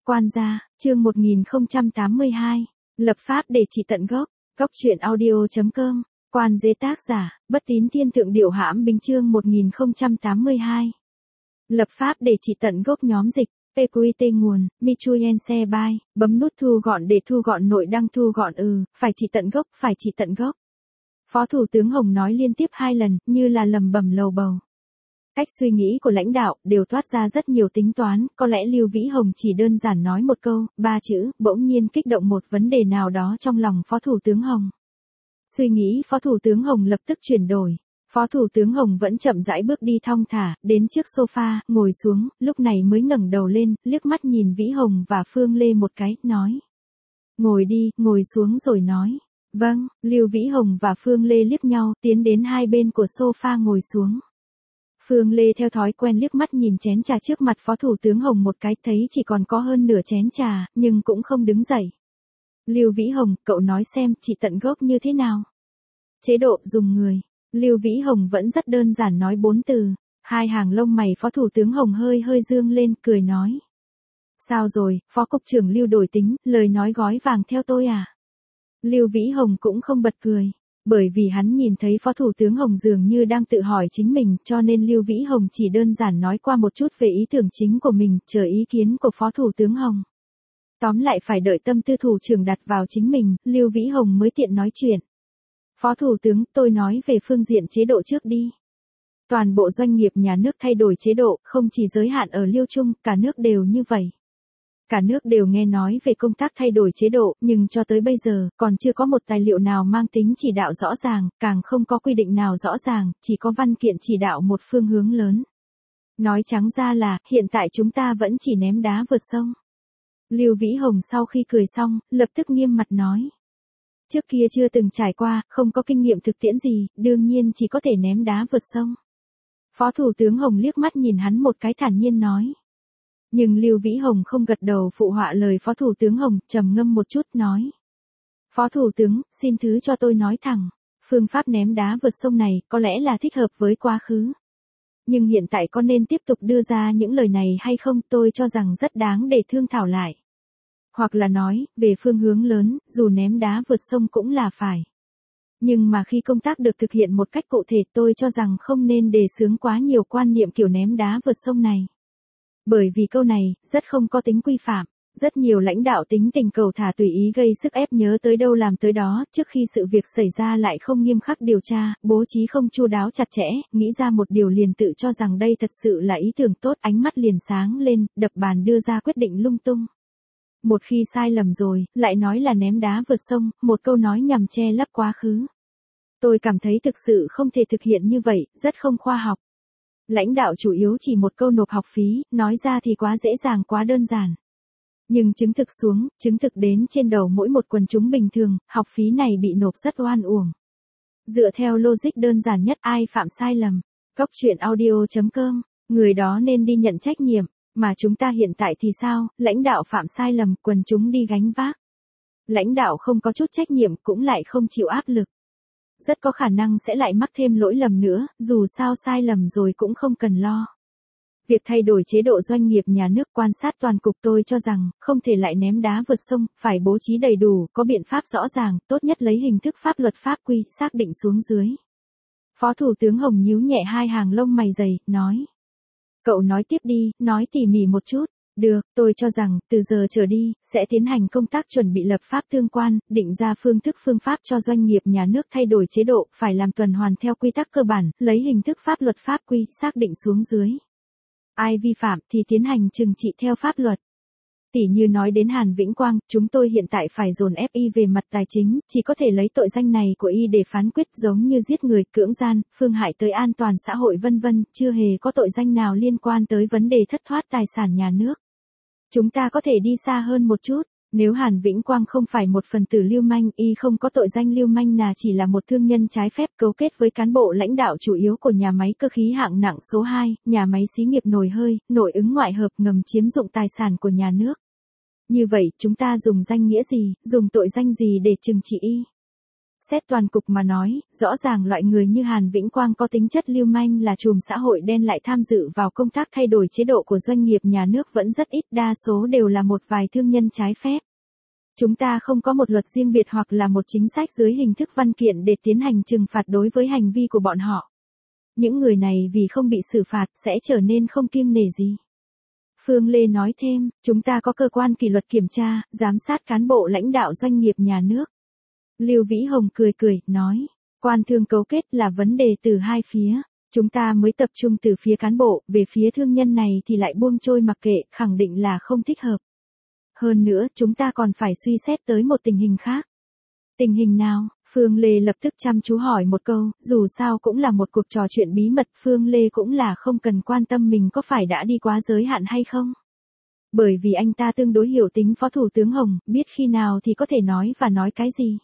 Quan gia, chương 1082. Lập pháp để trị tận gốc. Góc truyện audio.com. Quan dế tác giả, Bất Tín Thiên Thượng Điệu Hãm Bình chương 1082. Lập pháp để trị tận gốc nhóm dịch. PQT nguồn, Michuyen xe bay, bấm nút thu gọn để thu gọn nội đăng thu gọn phải trị tận gốc, phải trị tận gốc. Phó Thủ tướng Hồng nói liên tiếp 2 lần, như là lầm bầm lầu bầu. Cách suy nghĩ của lãnh đạo đều toát ra rất nhiều tính toán, có lẽ Lưu Vĩ Hồng chỉ đơn giản nói một câu, 3 chữ, bỗng nhiên kích động một vấn đề nào đó trong lòng Phó Thủ tướng Hồng. Suy nghĩ Phó Thủ tướng Hồng lập tức chuyển đổi. Phó Thủ tướng Hồng vẫn chậm rãi bước đi thong thả, đến trước sofa, ngồi xuống, lúc này mới ngẩng đầu lên, liếc mắt nhìn Vĩ Hồng và Phương Lê một cái, nói. Ngồi đi, ngồi xuống rồi nói. Vâng, Lưu Vĩ Hồng và Phương Lê liếc nhau, tiến đến hai bên của sofa ngồi xuống. Phương Lê theo thói quen liếc mắt nhìn chén trà trước mặt Phó Thủ tướng Hồng một cái, thấy chỉ còn có hơn nửa chén trà, nhưng cũng không đứng dậy. Lưu Vĩ Hồng, cậu nói xem, trị tận gốc như thế nào? Chế độ dùng người. Lưu Vĩ Hồng vẫn rất đơn giản nói 4 từ. Hai hàng lông mày Phó Thủ tướng Hồng hơi dương lên, cười nói. Sao rồi, Phó Cục trưởng Lưu đổi tính, lời nói gói vàng theo tôi à? Lưu Vĩ Hồng cũng không bật cười. Bởi vì hắn nhìn thấy Phó Thủ tướng Hồng dường như đang tự hỏi chính mình, cho nên Lưu Vĩ Hồng chỉ đơn giản nói qua một chút về ý tưởng chính của mình, chờ ý kiến của Phó Thủ tướng Hồng. Tóm lại phải đợi tâm tư thủ trưởng đặt vào chính mình, Lưu Vĩ Hồng mới tiện nói chuyện. Phó Thủ tướng, tôi nói về phương diện chế độ trước đi. Toàn bộ doanh nghiệp nhà nước thay đổi chế độ, không chỉ giới hạn ở Liêu Trung, cả nước đều như vậy. Cả nước đều nghe nói về công tác thay đổi chế độ, nhưng cho tới bây giờ, còn chưa có một tài liệu nào mang tính chỉ đạo rõ ràng, càng không có quy định nào rõ ràng, chỉ có văn kiện chỉ đạo một phương hướng lớn. Nói trắng ra là, hiện tại chúng ta vẫn chỉ ném đá vượt sông. Lưu Vĩ Hồng sau khi cười xong, lập tức nghiêm mặt nói. Trước kia chưa từng trải qua, không có kinh nghiệm thực tiễn gì, đương nhiên chỉ có thể ném đá vượt sông. Phó Thủ tướng Hồng liếc mắt nhìn hắn một cái thản nhiên nói. Nhưng Lưu Vĩ Hồng không gật đầu phụ họa lời Phó Thủ tướng Hồng, trầm ngâm một chút nói. Phó Thủ tướng, xin thứ cho tôi nói thẳng, phương pháp ném đá vượt sông này có lẽ là thích hợp với quá khứ. Nhưng hiện tại có nên tiếp tục đưa ra những lời này hay không, tôi cho rằng rất đáng để thương thảo lại. Hoặc là nói, về phương hướng lớn, dù ném đá vượt sông cũng là phải. Nhưng mà khi công tác được thực hiện một cách cụ thể, tôi cho rằng không nên đề xướng quá nhiều quan niệm kiểu ném đá vượt sông này. Bởi vì câu này, rất không có tính quy phạm. Rất nhiều lãnh đạo tính tình cầu thả tùy ý gây sức ép nhớ tới đâu làm tới đó, trước khi sự việc xảy ra lại không nghiêm khắc điều tra, bố trí không chu đáo chặt chẽ, nghĩ ra một điều liền tự cho rằng đây thật sự là ý tưởng tốt, ánh mắt liền sáng lên, đập bàn đưa ra quyết định lung tung. Một khi sai lầm rồi, lại nói là ném đá vượt sông, một câu nói nhằm che lấp quá khứ. Tôi cảm thấy thực sự không thể thực hiện như vậy, rất không khoa học. Lãnh đạo chủ yếu chỉ một câu nộp học phí, nói ra thì quá dễ dàng quá đơn giản. Nhưng chứng thực xuống, chứng thực đến trên đầu mỗi một quần chúng bình thường, học phí này bị nộp rất oan uổng. Dựa theo logic đơn giản nhất, ai phạm sai lầm, góc truyện audio.com, người đó nên đi nhận trách nhiệm, mà chúng ta hiện tại thì sao, lãnh đạo phạm sai lầm, quần chúng đi gánh vác. Lãnh đạo không có chút trách nhiệm cũng lại không chịu áp lực. Rất có khả năng sẽ lại mắc thêm lỗi lầm nữa, dù sao sai lầm rồi cũng không cần lo. Việc thay đổi chế độ doanh nghiệp nhà nước quan sát toàn cục tôi cho rằng, không thể lại ném đá vượt sông, phải bố trí đầy đủ, có biện pháp rõ ràng, tốt nhất lấy hình thức pháp luật pháp quy, xác định xuống dưới. Phó Thủ tướng Hồng nhíu nhẹ hai hàng lông mày dày, nói. Cậu nói tiếp đi, nói tỉ mỉ một chút. Được, tôi cho rằng, từ giờ trở đi, sẽ tiến hành công tác chuẩn bị lập pháp tương quan, định ra phương thức phương pháp cho doanh nghiệp nhà nước thay đổi chế độ, phải làm tuần hoàn theo quy tắc cơ bản, lấy hình thức pháp luật pháp quy, xác định xuống dưới. Ai vi phạm thì tiến hành trừng trị theo pháp luật. Tỉ như nói đến Hàn Vĩnh Quang, chúng tôi hiện tại phải dồn ép y về mặt tài chính, chỉ có thể lấy tội danh này của y để phán quyết, giống như giết người, cưỡng gian, phương hại tới an toàn xã hội vân vân, chưa hề có tội danh nào liên quan tới vấn đề thất thoát tài sản nhà nước. Chúng ta có thể đi xa hơn một chút, nếu Hàn Vĩnh Quang không phải một phần tử lưu manh, y không có tội danh lưu manh là chỉ là một thương nhân trái phép cấu kết với cán bộ lãnh đạo chủ yếu của nhà máy cơ khí hạng nặng số 2, nhà máy xí nghiệp nồi hơi, nội ứng ngoại hợp ngầm chiếm dụng tài sản của nhà nước. Như vậy, chúng ta dùng danh nghĩa gì, dùng tội danh gì để trừng trị y? Xét toàn cục mà nói, rõ ràng loại người như Hàn Vĩnh Quang có tính chất lưu manh là trùm xã hội đen lại tham dự vào công tác thay đổi chế độ của doanh nghiệp nhà nước vẫn rất ít, đa số đều là một vài thương nhân trái phép. Chúng ta không có một luật riêng biệt hoặc là một chính sách dưới hình thức văn kiện để tiến hành trừng phạt đối với hành vi của bọn họ. Những người này vì không bị xử phạt sẽ trở nên không kiêng nể gì. Phương Lê nói thêm, chúng ta có cơ quan kỷ luật kiểm tra, giám sát cán bộ lãnh đạo doanh nghiệp nhà nước. Lưu Vĩ Hồng cười cười, nói, quan thương cấu kết là vấn đề từ hai phía. Chúng ta mới tập trung từ phía cán bộ, về phía thương nhân này thì lại buông trôi mặc kệ, khẳng định là không thích hợp. Hơn nữa, chúng ta còn phải suy xét tới một tình hình khác. Tình hình nào? Phương Lê lập tức chăm chú hỏi một câu, dù sao cũng là một cuộc trò chuyện bí mật, Phương Lê cũng là không cần quan tâm mình có phải đã đi quá giới hạn hay không. Bởi vì anh ta tương đối hiểu tính Phó Thủ tướng Hồng, biết khi nào thì có thể nói và nói cái gì.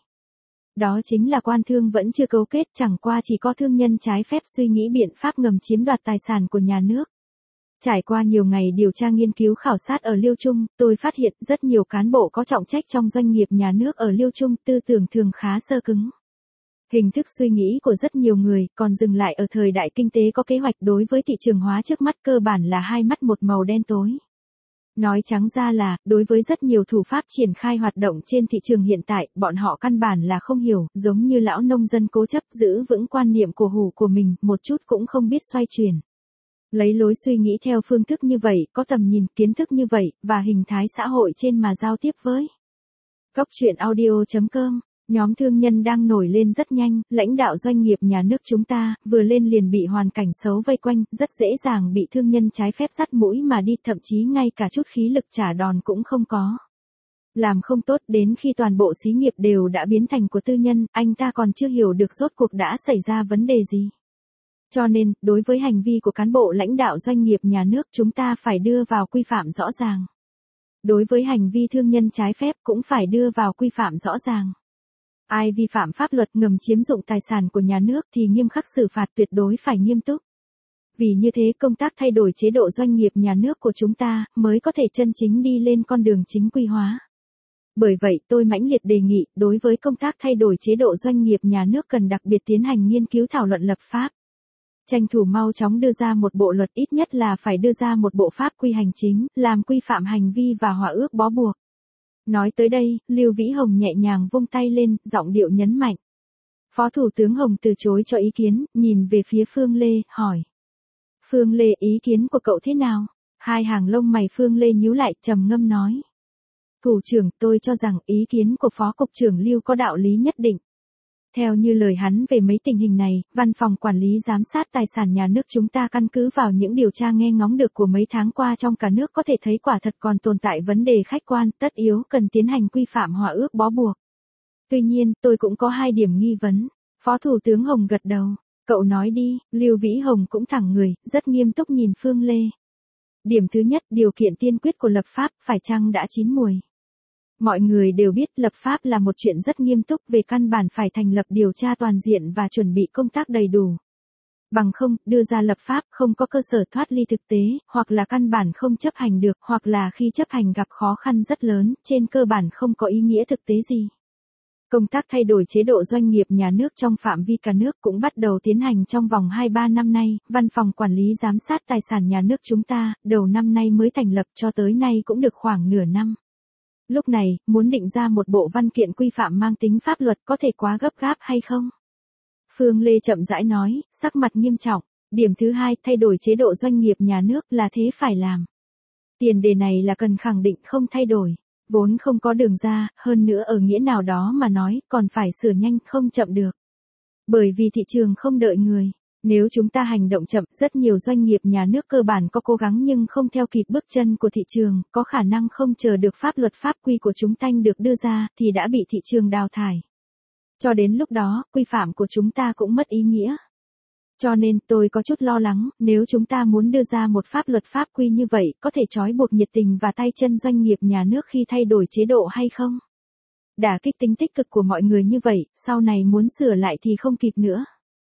Đó chính là quan thương vẫn chưa cấu kết, chẳng qua chỉ có thương nhân trái phép suy nghĩ biện pháp ngầm chiếm đoạt tài sản của nhà nước. Trải qua nhiều ngày điều tra nghiên cứu khảo sát ở Liêu Trung, tôi phát hiện rất nhiều cán bộ có trọng trách trong doanh nghiệp nhà nước ở Liêu Trung tư tưởng thường khá xơ cứng. Hình thức suy nghĩ của rất nhiều người còn dừng lại ở thời đại kinh tế có kế hoạch đối với thị trường hóa trước mắt cơ bản là hai mắt một màu đen tối. Nói trắng ra là, đối với rất nhiều thủ pháp triển khai hoạt động trên thị trường hiện tại, bọn họ căn bản là không hiểu, giống như lão nông dân cố chấp giữ vững quan niệm cổ hủ của mình, một chút cũng không biết xoay chuyển. Lấy lối suy nghĩ theo phương thức như vậy, có tầm nhìn, kiến thức như vậy, và hình thái xã hội trên mà giao tiếp với. Góc truyện audio.com, nhóm thương nhân đang nổi lên rất nhanh, lãnh đạo doanh nghiệp nhà nước chúng ta, vừa lên liền bị hoàn cảnh xấu vây quanh, rất dễ dàng bị thương nhân trái phép dắt mũi mà đi, thậm chí ngay cả chút khí lực trả đòn cũng không có. Làm không tốt đến khi toàn bộ xí nghiệp đều đã biến thành của tư nhân, anh ta còn chưa hiểu được rốt cuộc đã xảy ra vấn đề gì. Cho nên, đối với hành vi của cán bộ lãnh đạo doanh nghiệp nhà nước chúng ta phải đưa vào quy phạm rõ ràng. Đối với hành vi thương nhân trái phép cũng phải đưa vào quy phạm rõ ràng. Ai vi phạm pháp luật ngầm chiếm dụng tài sản của nhà nước thì nghiêm khắc xử phạt, tuyệt đối phải nghiêm túc. Vì như thế công tác thay đổi chế độ doanh nghiệp nhà nước của chúng ta mới có thể chân chính đi lên con đường chính quy hóa. Bởi vậy tôi mãnh liệt đề nghị đối với công tác thay đổi chế độ doanh nghiệp nhà nước cần đặc biệt tiến hành nghiên cứu thảo luận lập pháp. Tranh thủ mau chóng đưa ra một bộ luật, ít nhất là phải đưa ra một bộ pháp quy hành chính, làm quy phạm hành vi và hòa ước bó buộc. Nói tới đây, Lưu Vĩ Hồng nhẹ nhàng vung tay lên, giọng điệu nhấn mạnh. Phó Thủ tướng Hồng từ chối cho ý kiến, nhìn về phía Phương Lê, hỏi. Phương Lê, ý kiến của cậu thế nào? Hai hàng lông mày Phương Lê nhíu lại, trầm ngâm nói. Thủ trưởng, tôi cho rằng ý kiến của Phó Cục trưởng Lưu có đạo lý nhất định. Theo như lời hắn về mấy tình hình này, Văn phòng Quản lý Giám sát Tài sản Nhà nước chúng ta căn cứ vào những điều tra nghe ngóng được của mấy tháng qua trong cả nước có thể thấy quả thật còn tồn tại vấn đề khách quan, tất yếu cần tiến hành quy phạm hòa ước bó buộc. Tuy nhiên, tôi cũng có hai điểm nghi vấn. Phó Thủ tướng Hồng gật đầu. Cậu nói đi, Lưu Vĩ Hồng cũng thẳng người, rất nghiêm túc nhìn Phương Lê. Điểm thứ nhất, điều kiện tiên quyết của lập pháp, phải chăng đã chín mùi. Mọi người đều biết lập pháp là một chuyện rất nghiêm túc, về căn bản phải thành lập điều tra toàn diện và chuẩn bị công tác đầy đủ. Bằng không, đưa ra lập pháp không có cơ sở thoát ly thực tế, hoặc là căn bản không chấp hành được, hoặc là khi chấp hành gặp khó khăn rất lớn, trên cơ bản không có ý nghĩa thực tế gì. Công tác thay đổi chế độ doanh nghiệp nhà nước trong phạm vi cả nước cũng bắt đầu tiến hành trong vòng 2-3 năm nay, Văn phòng Quản lý Giám sát Tài sản Nhà nước chúng ta, đầu năm nay mới thành lập cho tới nay cũng được khoảng nửa năm. Lúc này, muốn định ra một bộ văn kiện quy phạm mang tính pháp luật có thể quá gấp gáp hay không? Phương Lê chậm rãi nói, sắc mặt nghiêm trọng. Điểm thứ hai, thay đổi chế độ doanh nghiệp nhà nước là thế phải làm. Tiền đề này là cần khẳng định không thay đổi. Vốn không có đường ra, hơn nữa ở nghĩa nào đó mà nói, còn phải sửa nhanh không chậm được. Bởi vì thị trường không đợi người. Nếu chúng ta hành động chậm, rất nhiều doanh nghiệp nhà nước cơ bản có cố gắng nhưng không theo kịp bước chân của thị trường, có khả năng không chờ được pháp luật pháp quy của chúng ta được đưa ra, thì đã bị thị trường đào thải. Cho đến lúc đó, quy phạm của chúng ta cũng mất ý nghĩa. Cho nên tôi có chút lo lắng, nếu chúng ta muốn đưa ra một pháp luật pháp quy như vậy, có thể trói buộc nhiệt tình và tay chân doanh nghiệp nhà nước khi thay đổi chế độ hay không? Đả kích tính tích cực của mọi người như vậy, sau này muốn sửa lại thì không kịp nữa.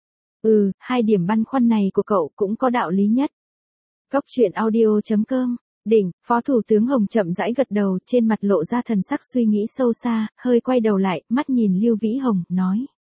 Hai điểm băn khoăn này của cậu cũng có đạo lý nhất. Góc truyện audio.com, đỉnh, Phó Thủ tướng Hồng chậm rãi gật đầu, trên mặt lộ ra thần sắc suy nghĩ sâu xa, hơi quay đầu lại, mắt nhìn Lưu Vĩ Hồng, nói.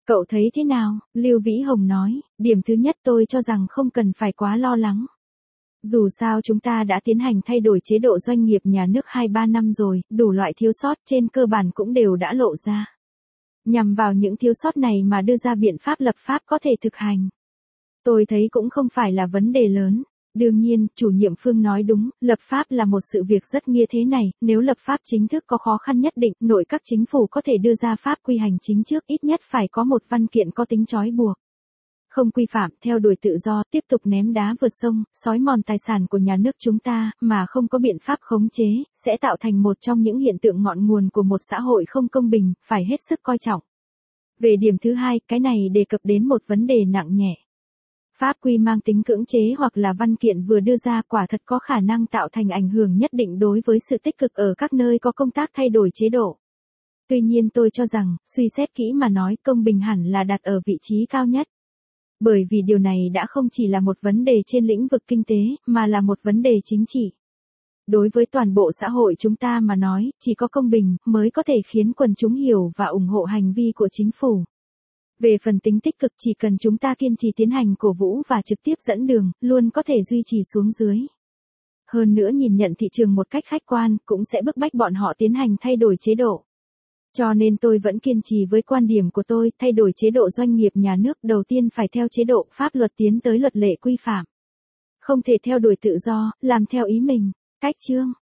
Cậu thấy thế nào? Lưu Vĩ Hồng nói, điểm thứ nhất tôi cho rằng không cần phải quá lo lắng. Dù sao chúng ta đã tiến hành thay đổi chế độ doanh nghiệp nhà nước 2-3 năm rồi, đủ loại thiếu sót trên cơ bản cũng đều đã lộ ra. Nhằm vào những thiếu sót này mà đưa ra biện pháp lập pháp có thể thực hành. Tôi thấy cũng không phải là vấn đề lớn. Đương nhiên, chủ nhiệm Phương nói đúng, lập pháp là một sự việc rất nghĩa thế này, nếu lập pháp chính thức có khó khăn nhất định, nội các chính phủ có thể đưa ra pháp quy hành chính trước, ít nhất phải có một văn kiện có tính trói buộc. Không quy phạm, theo đuổi tự do, tiếp tục ném đá vượt sông, xói mòn tài sản của nhà nước chúng ta, mà không có biện pháp khống chế, sẽ tạo thành một trong những hiện tượng ngọn nguồn của một xã hội không công bình, phải hết sức coi trọng. Về điểm thứ hai, cái này đề cập đến một vấn đề nặng nhẹ. Pháp quy mang tính cưỡng chế hoặc là văn kiện vừa đưa ra quả thật có khả năng tạo thành ảnh hưởng nhất định đối với sự tích cực ở các nơi có công tác thay đổi chế độ. Tuy nhiên tôi cho rằng, suy xét kỹ mà nói, công bình hẳn là đặt ở vị trí cao nhất. Bởi vì điều này đã không chỉ là một vấn đề trên lĩnh vực kinh tế, mà là một vấn đề chính trị. Đối với toàn bộ xã hội chúng ta mà nói, chỉ có công bình mới có thể khiến quần chúng hiểu và ủng hộ hành vi của chính phủ. Về phần tính tích cực, chỉ cần chúng ta kiên trì tiến hành cổ vũ và trực tiếp dẫn đường, luôn có thể duy trì xuống dưới. Hơn nữa nhìn nhận thị trường một cách khách quan, cũng sẽ bức bách bọn họ tiến hành thay đổi chế độ. Cho nên tôi vẫn kiên trì với quan điểm của tôi, thay đổi chế độ doanh nghiệp nhà nước đầu tiên phải theo chế độ pháp luật tiến tới luật lệ quy phạm. Không thể theo đuổi tự do, làm theo ý mình. Cách chương